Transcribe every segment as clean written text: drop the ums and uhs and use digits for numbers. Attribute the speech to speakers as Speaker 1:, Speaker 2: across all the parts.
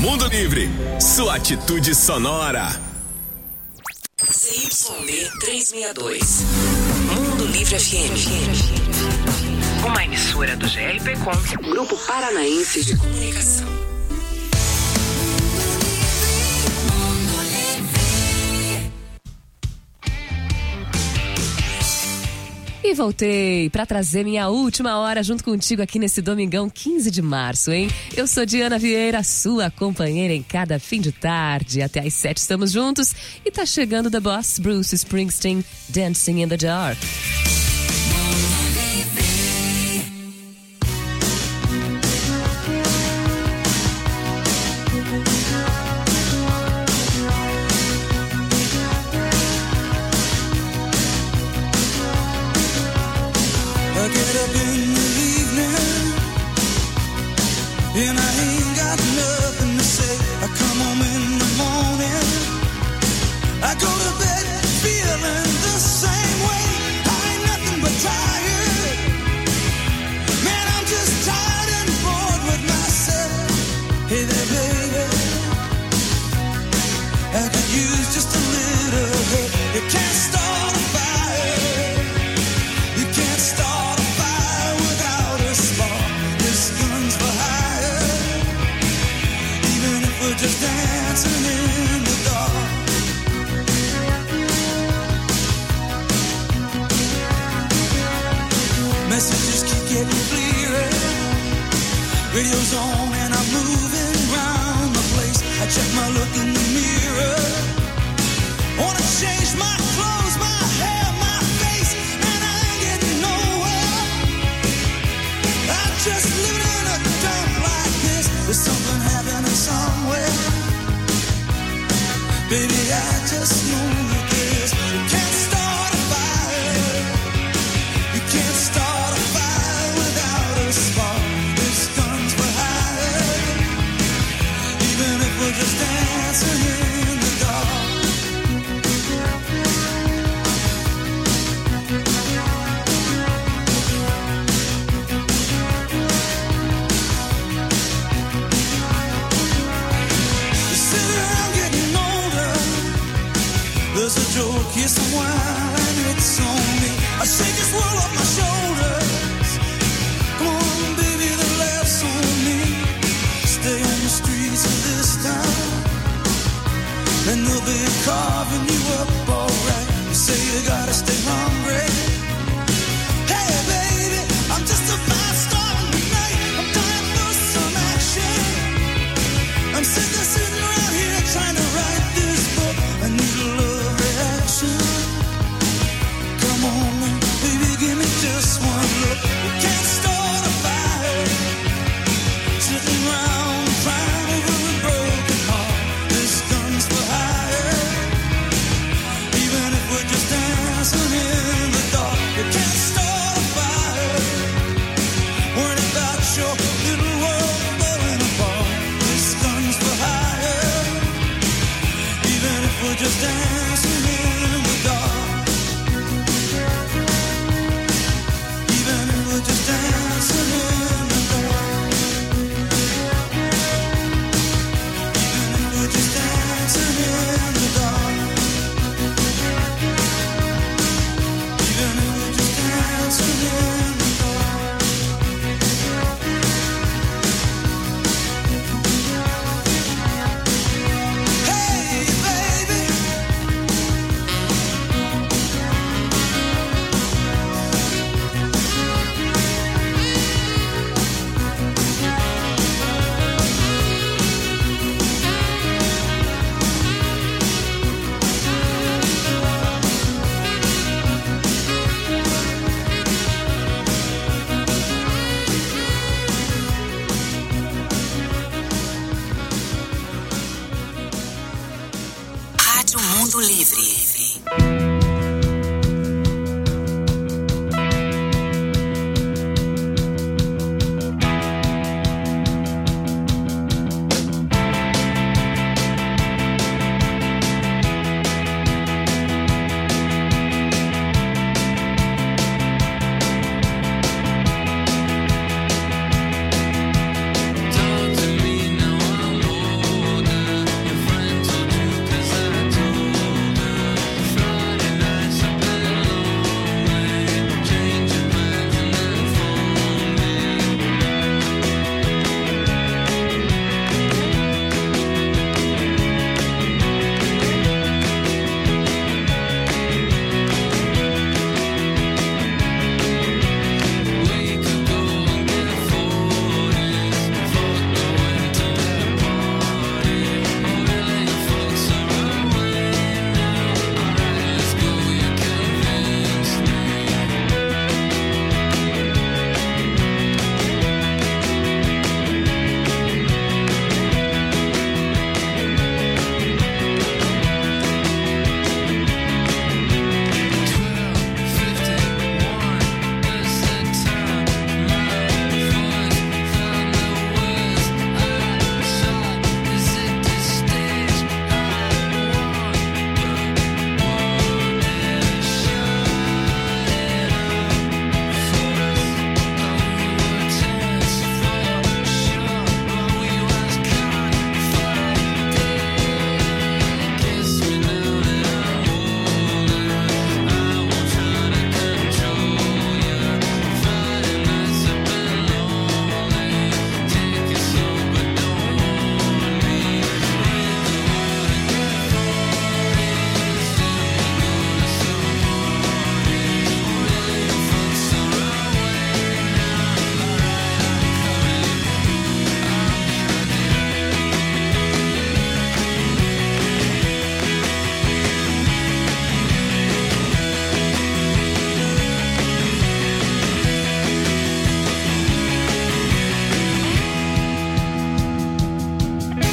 Speaker 1: Mundo Livre, sua atitude sonora.
Speaker 2: CYB 362. Mundo Livre FM. Uma emissora do GRPcom, Grupo Paranaense de Comunicação.
Speaker 3: E voltei para trazer minha última hora junto contigo aqui nesse domingão 15 de março, hein? Eu sou Diana Vieira, sua companheira em cada fim de tarde. Até às 7 estamos juntos e tá chegando The Boss, Bruce Springsteen, Dancing in the Dark.
Speaker 4: Radio's on and I'm moving around the place. I check my look in the mirror. Wanna change my clothes, my hair, my face, and I ain't getting nowhere. I'm just living in a dump like this. There's something happening somewhere. Baby, I just know that this. You can't start a fire. You can't start a fire without a spark. We're just dancing in the dark. You sit around getting older. There's a joke, here's some wine, it's on me. I shake this world off my shoulders. Come on, baby, the laughs on me. Stay on the streets of this town, and they'll be carving you up alright. You say you gotta stay hungry. Hey baby, I'm just about starting tonight. I'm dying for some action. I'm sick of sitting around here trying to write this book. I need a love reaction. Come on now, baby, give me just one look. You can't start a fire sitting around crying over a broken heart. This gun's for hire. Even if we're just dancing in the dark, you can't start a fire. Worried about your little world falling apart. This gun's for hire. Even if we're just dancing in the dark. Even if we're just dancing in the dark. Just dancing in the dark. Even if we're just dancing in the dark. Hey baby,
Speaker 2: Rádio Mundo Livre.
Speaker 4: talk to me now, I'm old.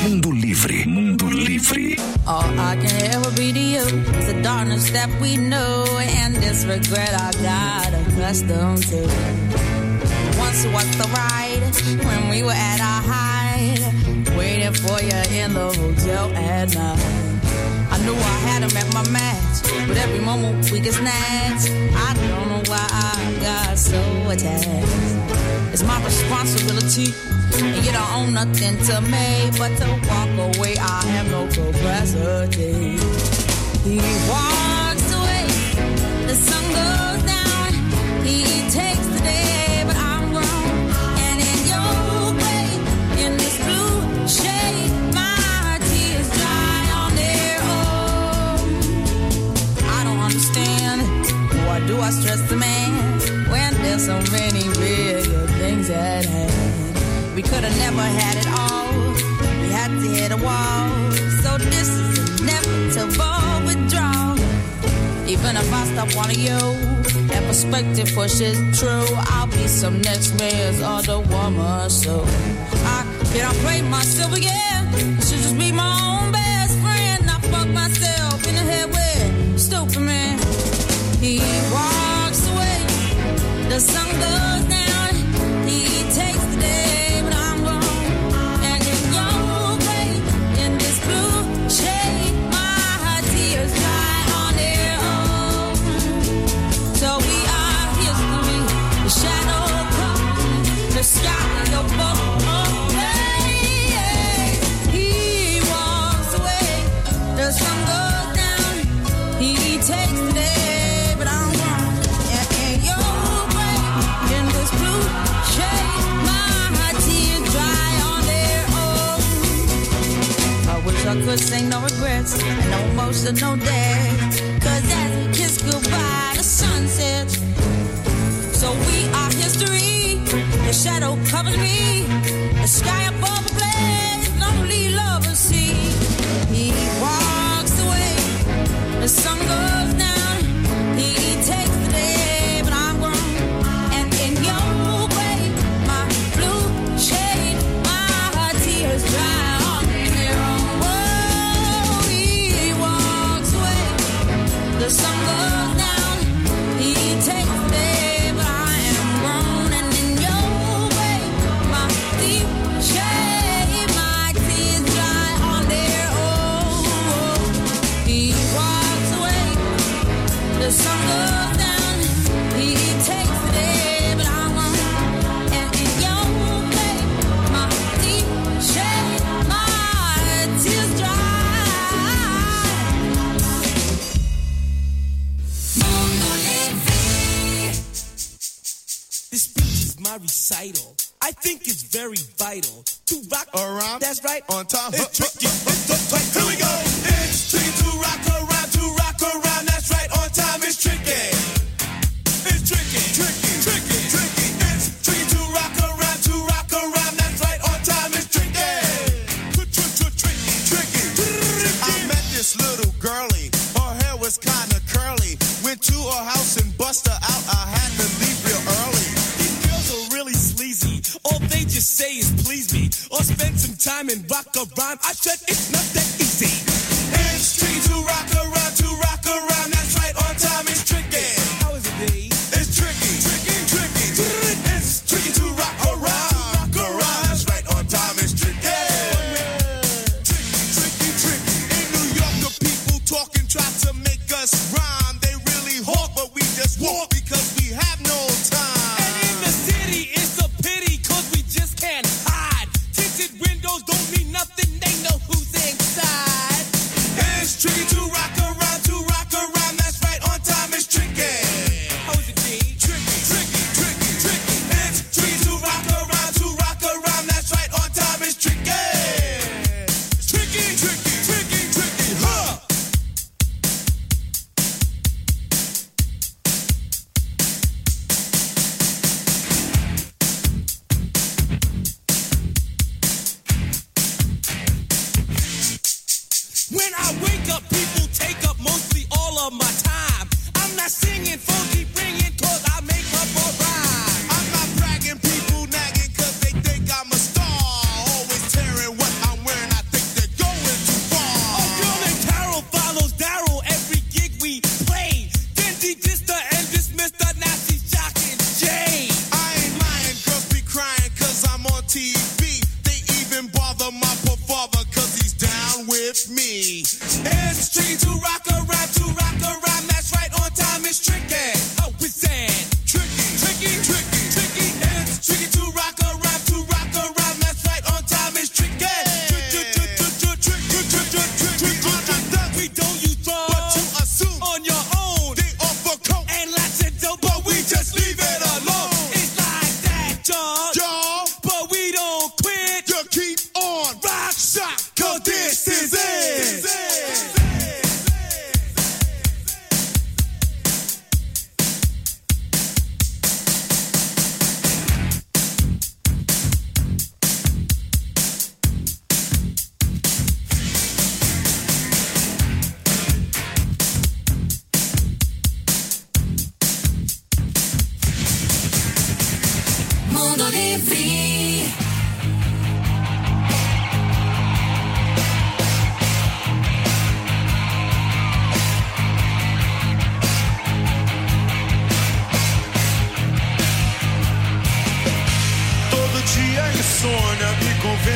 Speaker 1: Mundo Livre. Mundo Livre.
Speaker 5: All I can ever be to you is the darkness that we know and this regret I got accustomed to. Once was the ride when we were at our height, waiting for you in the hotel at night. I knew I had him at my match, but every moment we get snatched. I don't know why I got so attached. It's my responsibility, and you don't own nothing to me but to walk away. I have no capacity. He walks away, the sun goes down. He takes the day, but I'm wrong. And in your way, in this blue shade, my tears dry on their own. I don't understand, why do I stress the man when there's so many bigger things at hand? We could have never had it all. We had to hit a wall. So this is inevitable withdrawal. Even if I stop wanting you, that perspective for shit true, I'll be some next man's other woman. So I can't play myself again. I should just be my own best friend. I fuck myself in the head with stupid man. He walks away, the sun goes down. He takes the day, but I'm wrong. And in your way, in this blue shade, my tears dry on their own. So we are history, the shadow comes, the sky, the boat. He walks away, the sun goes down. He takes the day, but I'm wrong. And in your way, in this blue shade, my tears dry on their own. I wish I could say no regrets and no emotional death. Cause as we kiss goodbye, the sun sets. So we are history. The shadow covers me. The sky above the blaze, lonely lovers see. He walks away, the sun goes down. He takes the day, but I'm grown. And in your way, my blue shade, my tears dry on their own. Whoa, he walks away, the sun goes down. He takes the day, but I am grown. And in your way, my deep shade, my tears dry on their own. He walks away, the sun goes down. He takes the day, but I'm wrong. And in your way, my deep shade, my tears dry.
Speaker 4: This speech is my recital. I think it's very vital to rock around. That's right, on time. It's tricky. Here we go. It's tricky to rock around, to rock around. That's right, on time. It's tricky. It's tricky, tricky, tricky, tricky. It's tricky to rock around, to rock around. That's right, on time. It's tricky. Tricky, tricky.
Speaker 6: I met this little girlie. Her hair was kinda curly. Went to her house and bust her out. I had to leave real early.
Speaker 4: These girls are really sleazy. All they just say is please me, or spend some time and rock a rhyme. I said it's not that easy. It's tricky to rock around, to rock around. That's right, on time. It's tricky. How is it, B? It's tricky, tricky, tricky. It's tricky to rock around, rock around. That's right, on time. It's tricky.
Speaker 6: Tricky, tricky. In New York, the people talking try to make us rhyme. They really hawk, but we just walk because we have no time.
Speaker 4: And in the city, it's a pity, cause we just can't hide. Tinted windows don't mean nothing, they know who's inside. It's tricky to rock around, to rock around. That's right, on time. It's tricky. How is it, D? Tricky, tricky, tricky, tricky. It's tricky to rock around, to rock around. That's right, on time. It's tricky. Tricky, tricky, tricky, tricky, huh? When I wake up, people take up mostly all of my time. I'm not singing, phone keep ringing, cause I make up a rhyme.
Speaker 6: I'm not bragging, people nagging cause they think I'm a star. Always tearing what I'm wearing, I think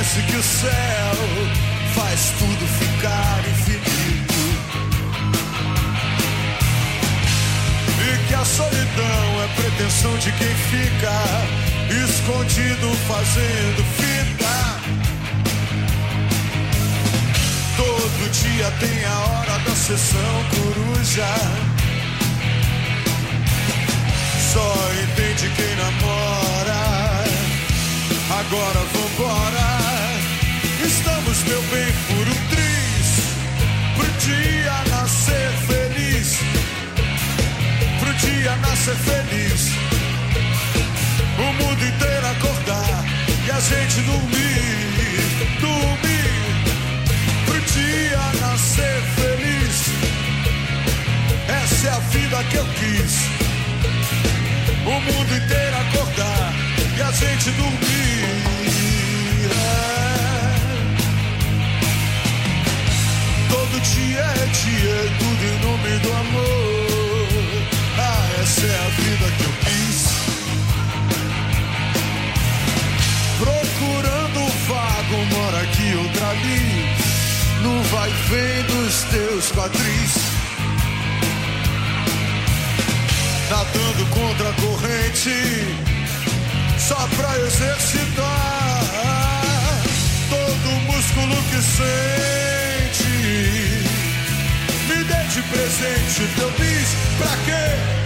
Speaker 6: Parece que o céu faz tudo ficar infinito e que a solidão é pretensão de quem fica escondido fazendo fita. Todo dia tem a hora da sessão coruja. Só entende quem namora. Agora vambora. Estamos, meu bem, por um triz, pro dia nascer feliz, pro dia nascer feliz. O mundo inteiro acordar e a gente dormir, dormir, pro dia nascer feliz. Essa é a vida que eu quis. O mundo inteiro acordar e a gente dormir. Todo dia é dia, tudo em nome do amor. Ah, essa é a vida que eu quis. Procurando um vago, mora aqui, outra ali, no vai e vem dos teus quadris. Nadando contra a corrente, só pra exercitar todo o músculo que sente. Me dê de presente teu bis, pra quê?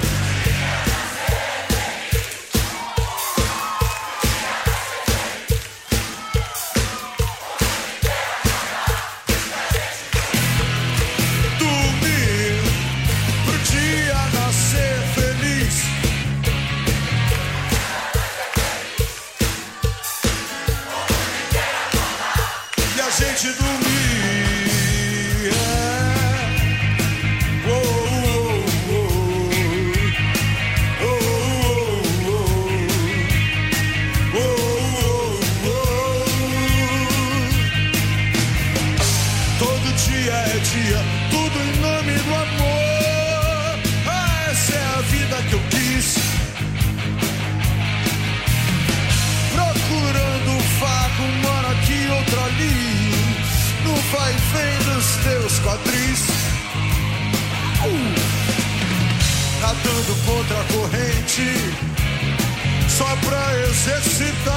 Speaker 6: Nadando contra a corrente, só pra exercitar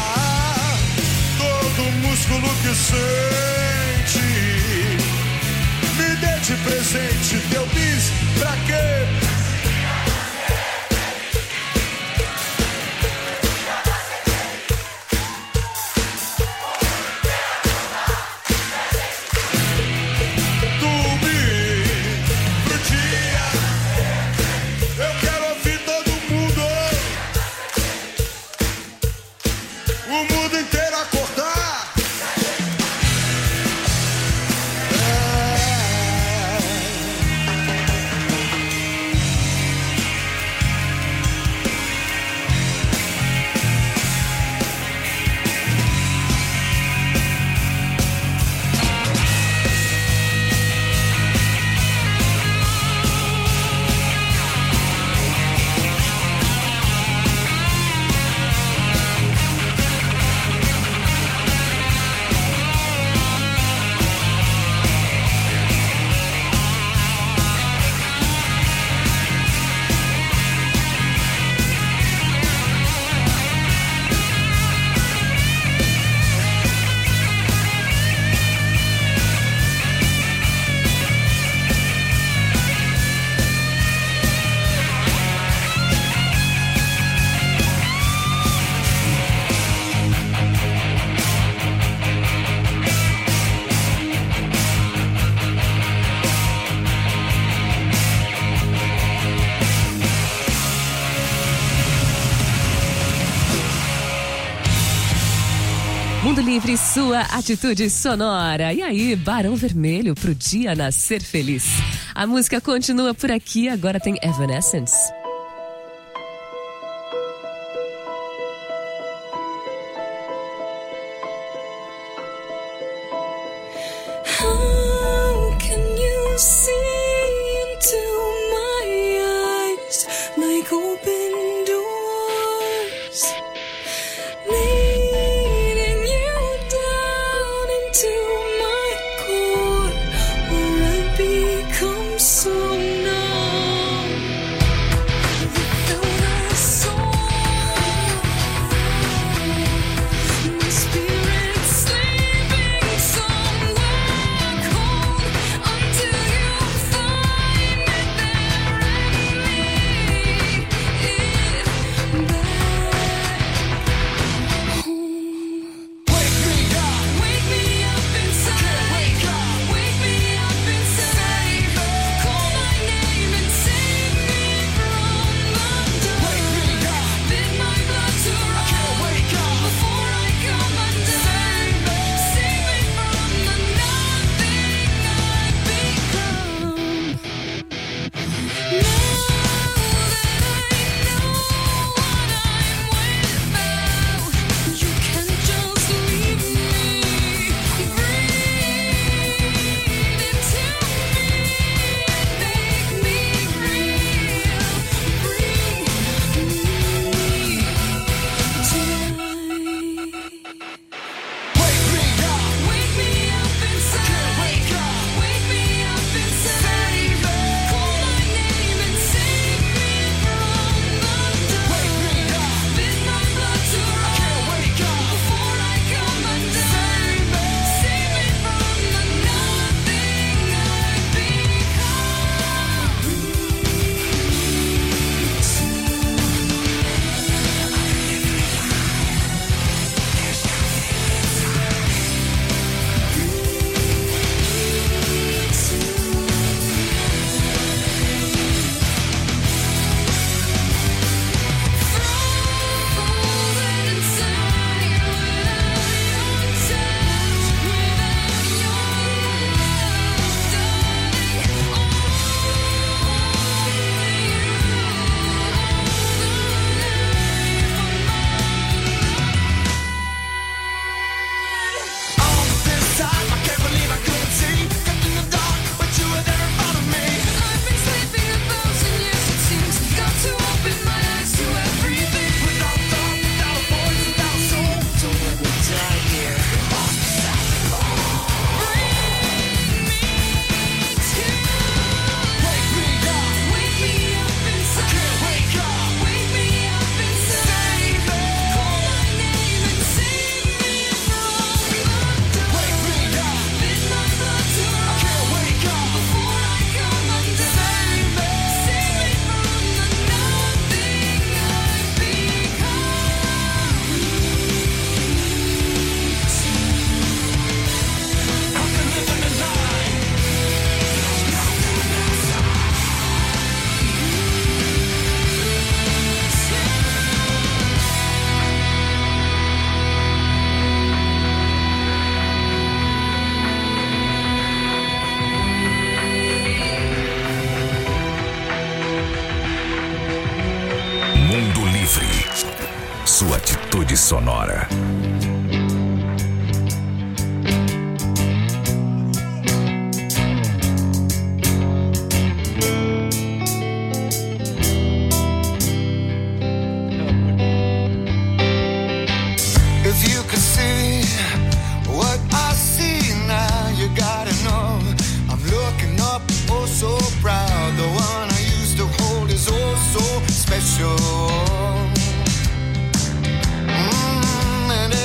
Speaker 6: todo o músculo que sente. Me dê de presente teu bis, pra quê?
Speaker 3: Mundo Livre, sua atitude sonora. E aí, Barão Vermelho, pro dia nascer feliz. A música continua por aqui, agora tem Evanescence.
Speaker 7: How can you see into my eyes like open doors, leading you down
Speaker 1: Cidade Sonora.
Speaker 8: If you could see what I see now, you gotta know I'm looking up, oh so proud. The one I used to hold is oh so special. And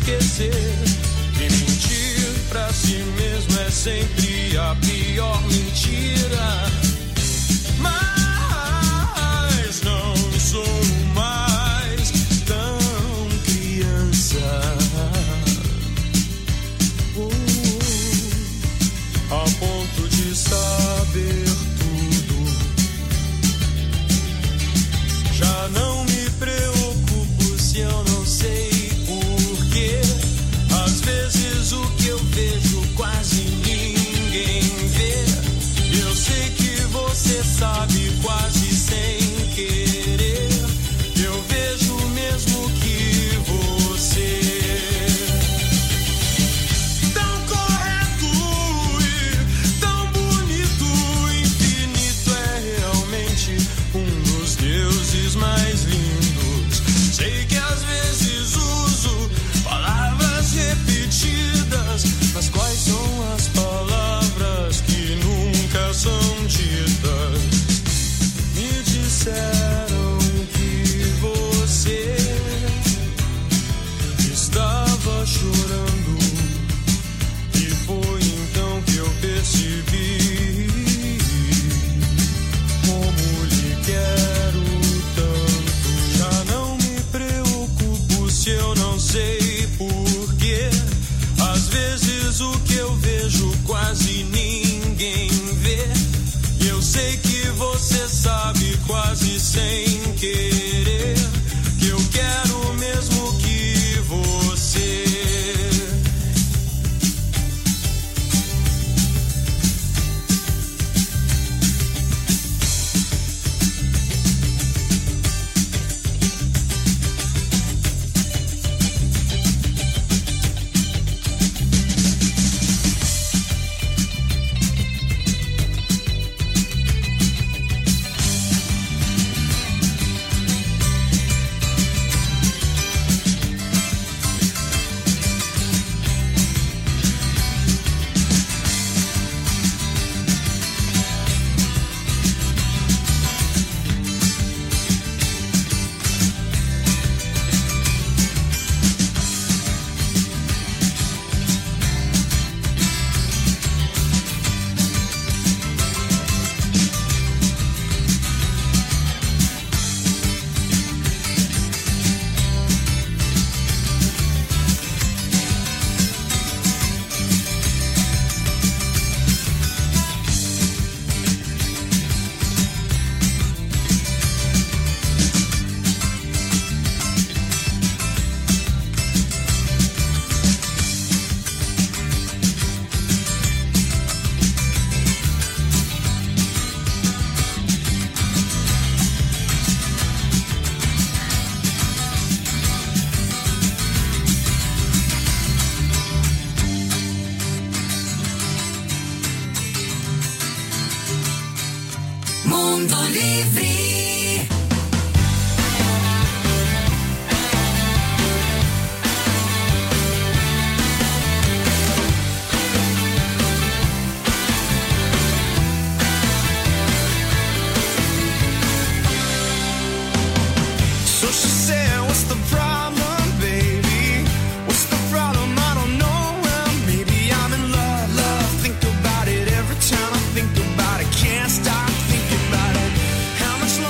Speaker 9: esquecer. E mentir pra si mesmo é sempre a pior mentira. Mas não sou mais tão criança. Ao ponto de saber tudo. Já não me preocupo se eu não sei porquê. Às vezes o que eu vejo quase ninguém vê. Eu sei que você sabe quase sem querer. Eu vejo mesmo que você tão correto e tão bonito, infinito é realmente um dos deuses mais lindos. Sei que às vezes uso palavras repetidas, mas quais são as palavras que nunca são ditas? Me disseram que você estava chorando, e foi então que eu percebi como lhe quero tanto. Já não me preocupo se eu não sei porquê. Às vezes o que eu vejo quase ninguém vê. E eu sei que você sabe quase sem querer que eu quero mesmo que você.
Speaker 2: Mundo Livre.
Speaker 6: So she said, what's the problem, baby? What's the problem? I don't know. Well, maybe I'm in love, love. Think about it every time I think about it. Can't stop thinking about it. How much longer?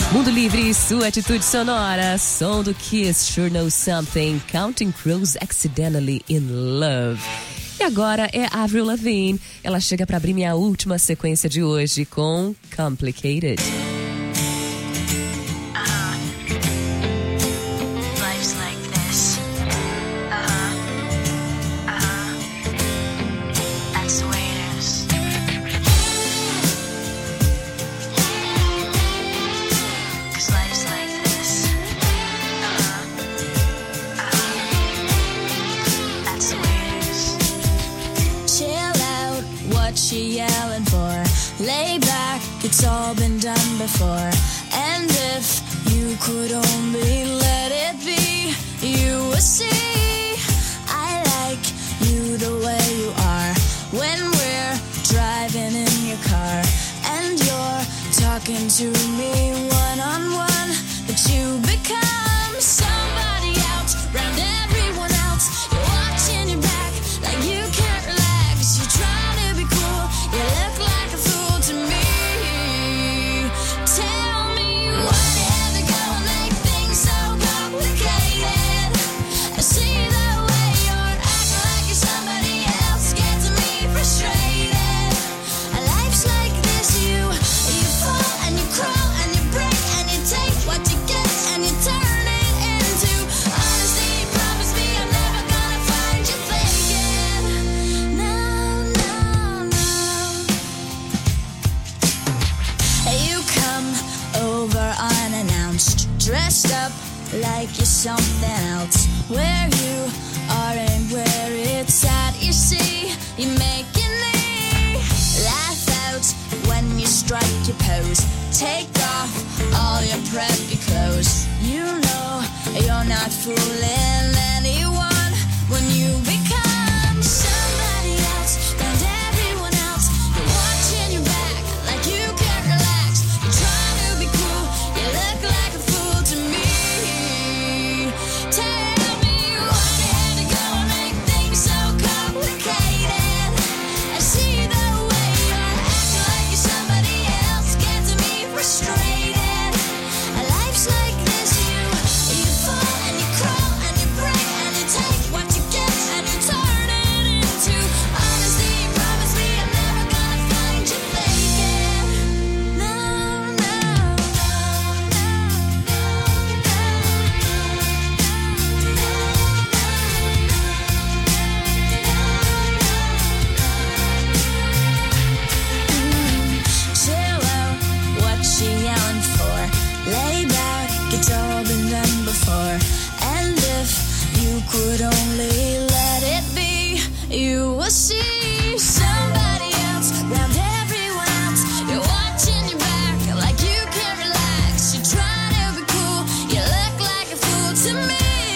Speaker 3: Mundo Livre, sua atitude sonora. Som do Kiss, Sure Know Something. Counting Crows, Accidentally in Love. E agora é Avril Lavigne. Ela chega para abrir minha última sequência de hoje com Complicated.
Speaker 7: She yelling for, lay back, it's all been done before. And if you could only let it be, you would see I like you the way you are. When we're driving in your car and you're talking to me one-on-one, but you become somebody else, round everyone else. You're watching your back like you can't relax. You're trying to be cool, you look like a fool to me. Tell me why you have to go and make things so complicated. I see the way you're acting like you're somebody else, gets me frustrated. Life's like this, you fall and you crawl and you break and you take what you get and you turn it into honesty. Promise me I'm never gonna find you faking. No, no, no. You come over unannounced, dressed up like you're something else. Where you are and where it's at, you see, you're making me laugh out when you strike your pose. Take off all your preppy clothes. You know you're not fooling anyone when you become somebody else, and everyone else. You're watching your back like you can't relax. You're trying to be cool, you look like a fool to me. Tell me why you had to go and make things so complicated. I see the way you're acting like you're somebody else, gets me frustrated. Life's like this, you fall and you crawl and you break and you take what you get and you turn it into honesty. Promise me I'm never gonna find you faking. No, no, chill out, what she yelling for? Lay back, it's all been done before. And if you could only let it be, you will see somebody else, round everyone else. You're watching your back like you can't relax. You're trying to be cool, you look like a fool to me.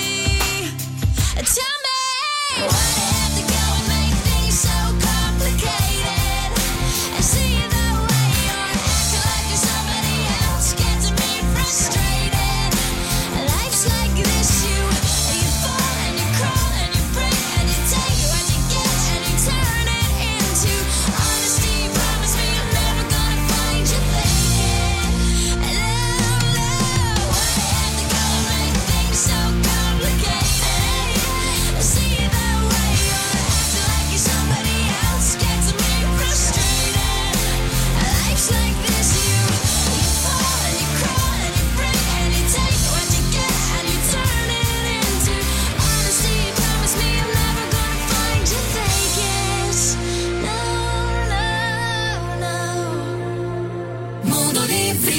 Speaker 7: Tell me why you have to go and make things so complicated. I see the way you're acting like you're somebody else, gets me frustrated. Life's like this, you fall and you crawl and you break and you take what you get and you turn it into honesty. Promise me I'm never gonna find you faking. No, no, why you have to go and make things so complicated? I see the way you're acting like you're somebody else, gets me frustrated. Life's like this, you fall and you crawl and you break and you take what you get and you turn it into honesty. Promise me I'm never gonna find you faking. No, no, no.
Speaker 2: Mundo Livre.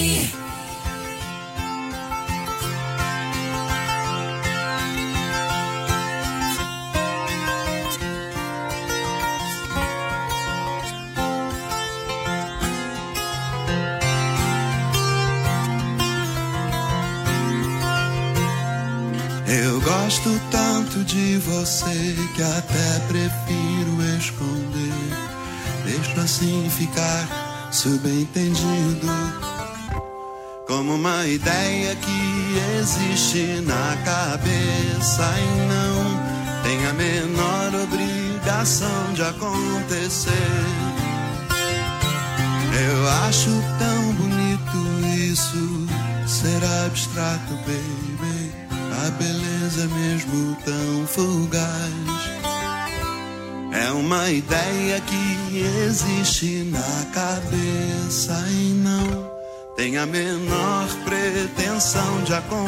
Speaker 9: Eu gosto tanto de você que até prefiro esconder. Deixo assim ficar subentendido, como uma ideia que existe na cabeça e não tem a menor obrigação de acontecer.
Speaker 10: Eu acho tão bonito isso, ser abstrato, baby. A beleza mesmo tão fugaz. É uma ideia que existe na cabeça e não tem a menor pretensão de acontecer.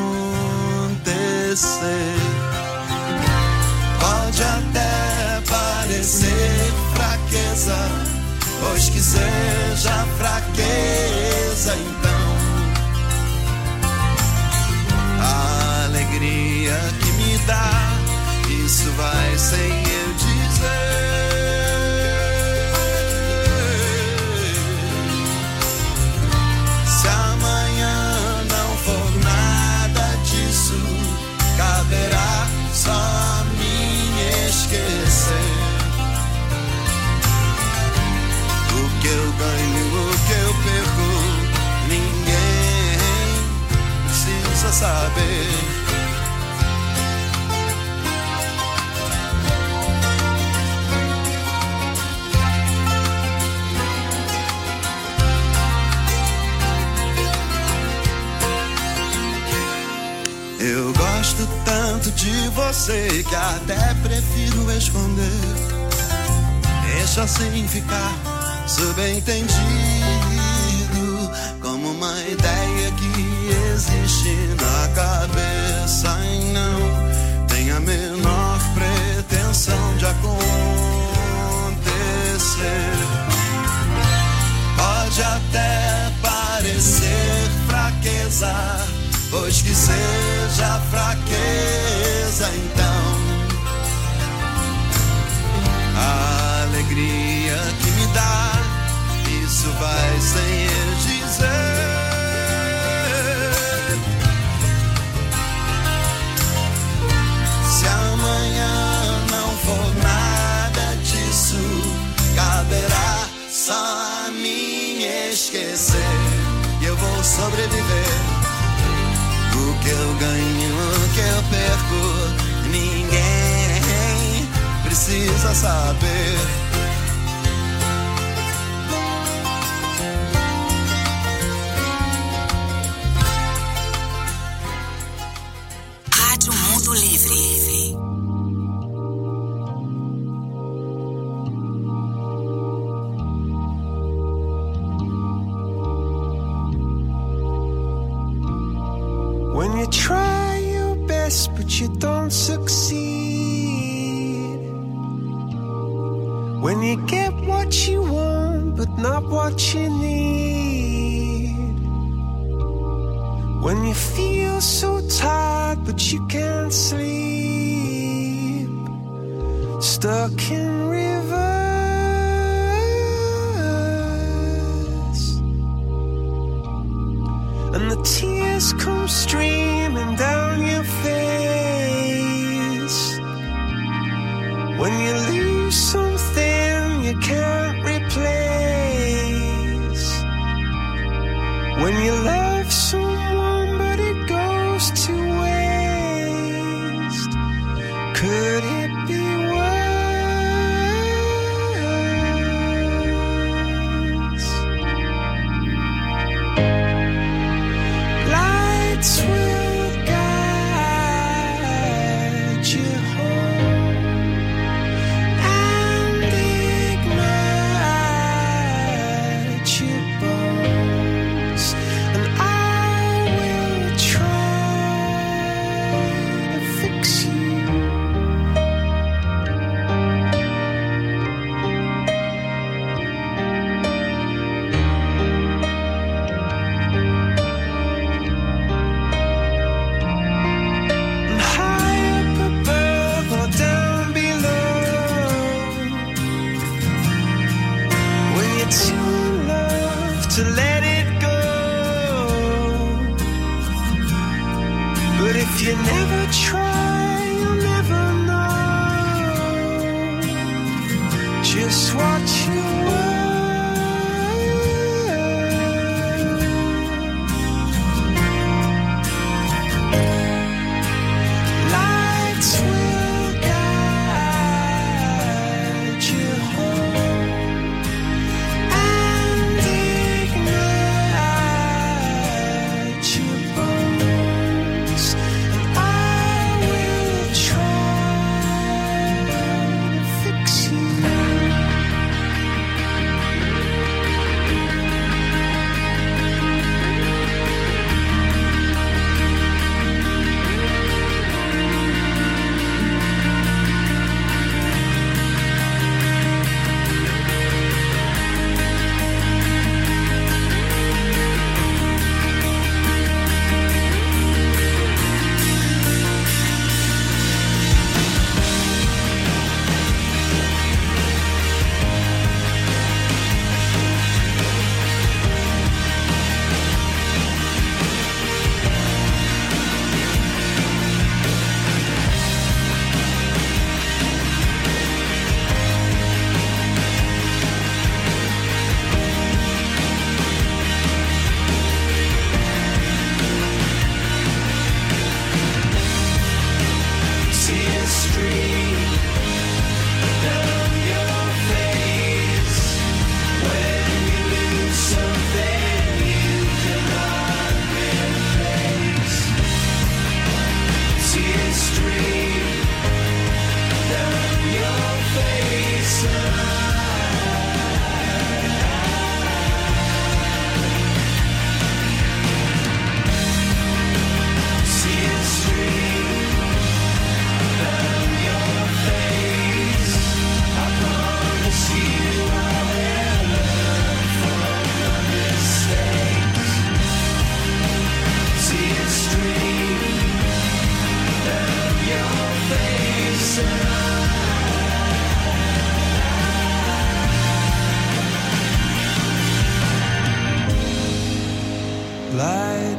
Speaker 10: Pode até parecer fraqueza, pois que seja fraqueza, então a alegria que me dá, isso vai sem eu dizer. Se amanhã não for nada disso, caberá só a mim esquecer. O que eu ganho, o que eu perco, ninguém precisa saber. Eu gosto tanto de você que até prefiro esconder. Deixa assim ficar subentendido, como uma ideia que existe na cabeça e não tem a menor pretensão de acontecer. Pode até parecer fraqueza, pois que seja fraqueza, então a alegria que me dá, isso vai sem eu dizer. Se amanhã não for nada disso, caberá só a mim esquecer. E eu vou sobreviver. O que eu ganho, o que eu perco, ninguém precisa saber.
Speaker 2: Rádio Mundo Livre.
Speaker 11: When you try your best but you don't succeed, when you get what you want but not what you need, when you feel so tired but you can't sleep, stuck in rivers, and the tears come streaming down your face, when you lose something you can't replace, when you love someone but it goes to waste, could it be worse? Lights will guide you home and ignite your bones, and I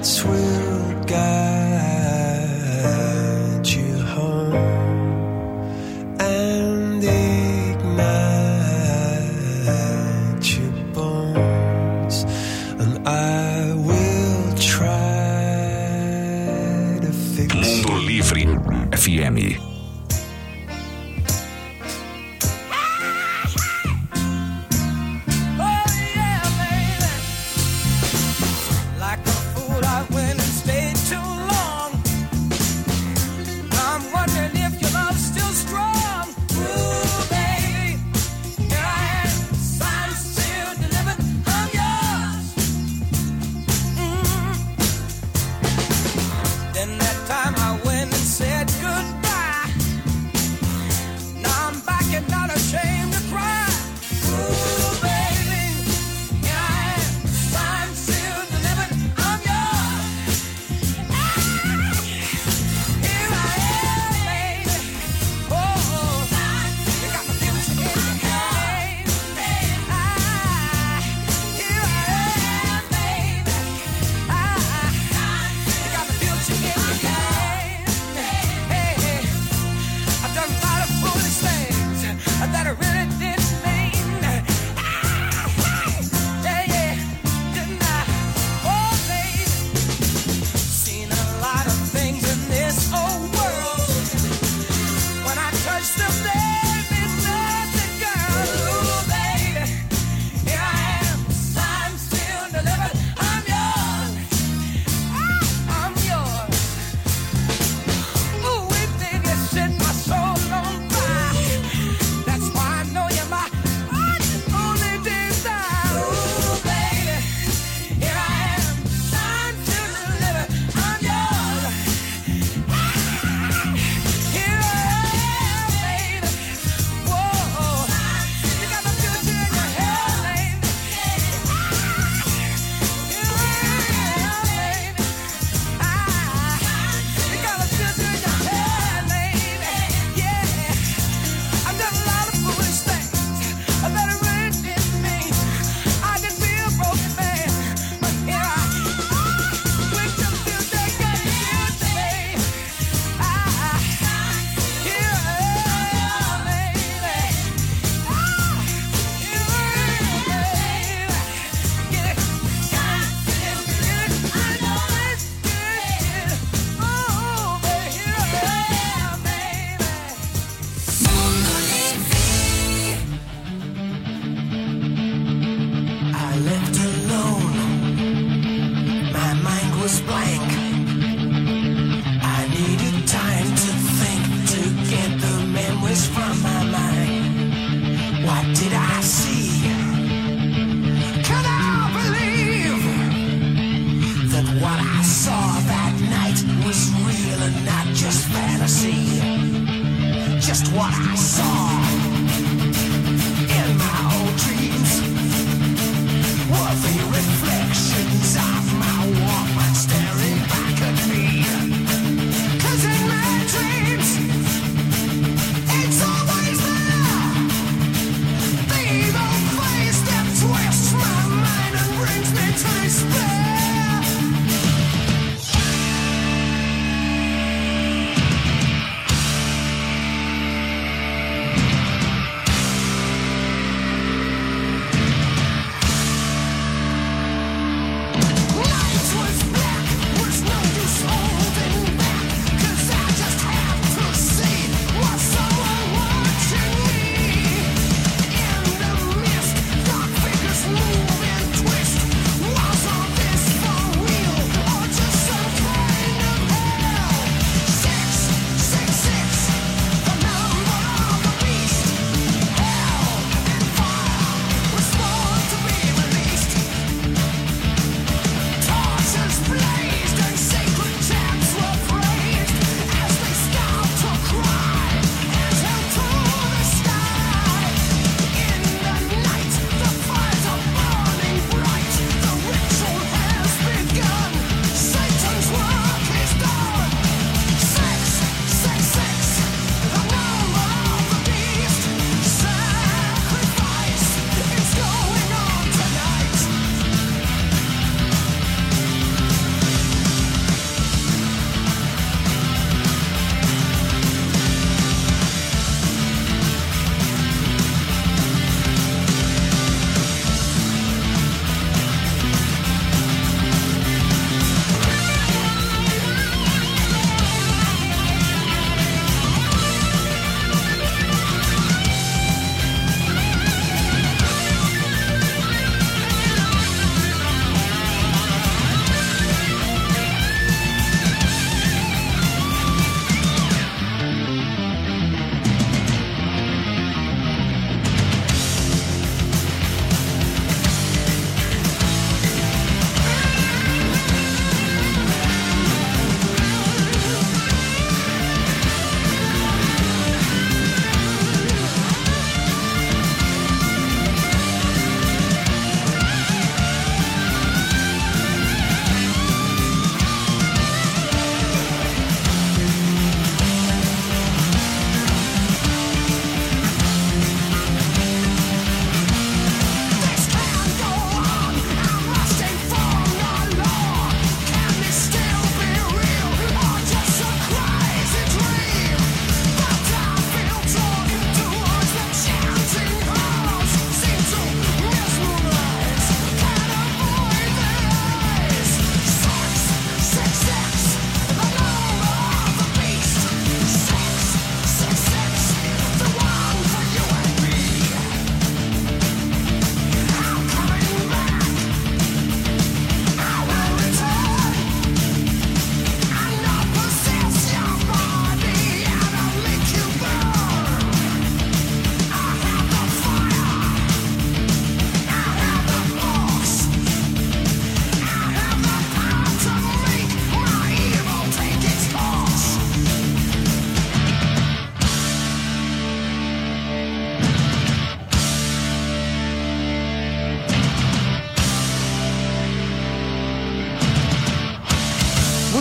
Speaker 11: lights will guide you home and ignite your bones, and I will try to fix
Speaker 1: Mundo Livre FM.
Speaker 4: Like a fool, I went and stayed too long.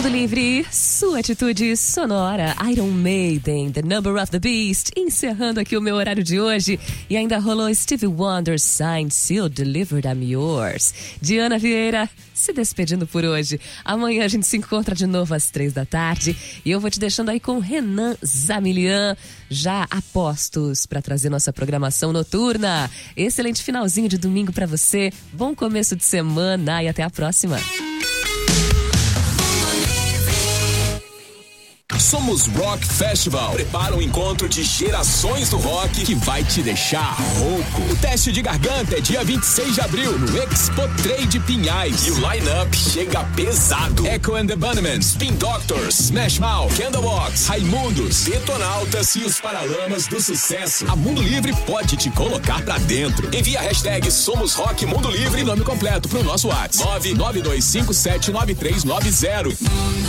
Speaker 3: Mundo Livre, sua atitude sonora, Iron Maiden, The Number of the Beast, encerrando aqui o meu horário de hoje. E ainda rolou Stevie Wonder, Signed, Sealed, Delivered, I'm Yours. Diana Vieira se despedindo por hoje. Amanhã a gente se encontra de novo às 15h. E eu vou te deixando aí com Renan Zamilian, já a postos para trazer nossa programação noturna. Excelente finalzinho de domingo para você, bom começo de semana e até a próxima.
Speaker 1: Somos Rock Festival. Prepara um encontro de gerações do rock que vai te deixar rouco. O teste de garganta é dia 26 de abril no Expo Trade Pinhais. E o line-up chega pesado. Echo and the Bunnymen, Spin Doctors, Smash Mouth, Candlebox, Raimundos, Detonautas e os Paralamas do Sucesso. A Mundo Livre pode te colocar pra dentro. Envia a hashtag Somos Rock Mundo Livre e nome completo pro nosso WhatsApp 992579390.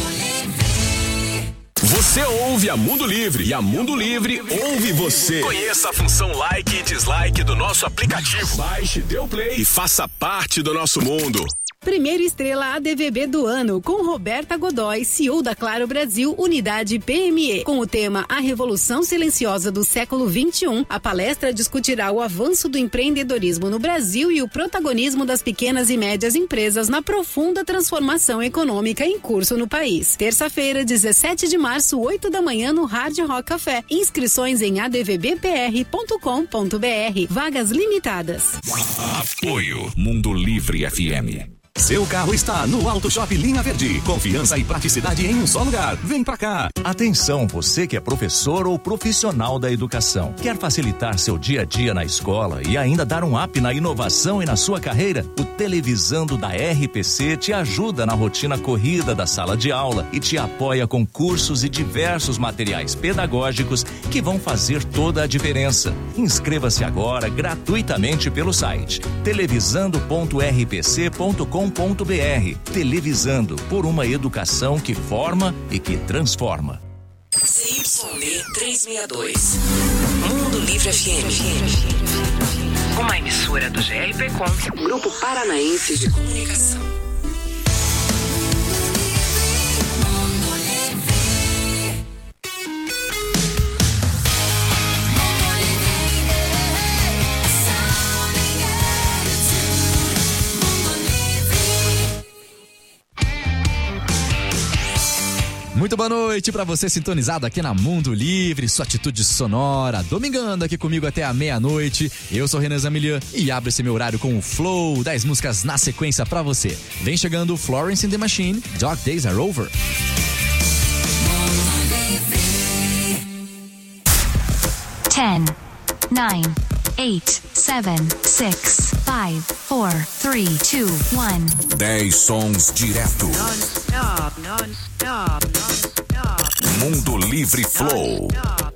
Speaker 1: Você ouve a Mundo Livre e a Mundo Livre ouve você. Conheça a função like e dislike do nosso aplicativo. Baixe, dê o play e faça parte do nosso mundo.
Speaker 12: Primeira estrela ADVB do ano, com Roberta Godoy, CEO da Claro Brasil, Unidade PME. Com o tema A Revolução Silenciosa do Século XXI, a palestra discutirá o avanço do empreendedorismo no Brasil e o protagonismo das pequenas e médias empresas na profunda transformação econômica em curso no país. Terça-feira, 17 de março, 8 da manhã, no Hard Rock Café. Inscrições em advbpr.com.br. Vagas limitadas.
Speaker 1: Apoio Mundo Livre FM.
Speaker 13: Seu carro está no Auto Shop Linha Verde. Confiança e praticidade em um só lugar. Vem pra cá.
Speaker 14: Atenção, você que é professor ou profissional da educação. Quer facilitar seu dia a dia na escola e ainda dar um up na inovação e na sua carreira? O Televisando da RPC te ajuda na rotina corrida da sala de aula e te apoia com cursos e diversos materiais pedagógicos que vão fazer toda a diferença. Inscreva-se agora gratuitamente pelo site televisando.rpc.com.br. Televisando, por uma educação que forma e que transforma.
Speaker 15: CYB 362. Mundo Livre FM. Uma emissora do GRPcom, Grupo Paranaense de Comunicação.
Speaker 16: Muito boa noite pra você sintonizado aqui na Mundo Livre, sua atitude sonora, domingando aqui comigo até a meia-noite. Eu sou Renan Zamilian e abro esse meu horário com o flow das músicas na sequência pra você. Vem chegando Florence and the Machine, Dark Days Are Over.
Speaker 17: 10, 9, 8, 7, 6, 5, 4, 3, 2, 1.
Speaker 1: 10 sons direto.
Speaker 2: Non-stop, non-stop, non-stop.
Speaker 1: Mundo Livre Flow.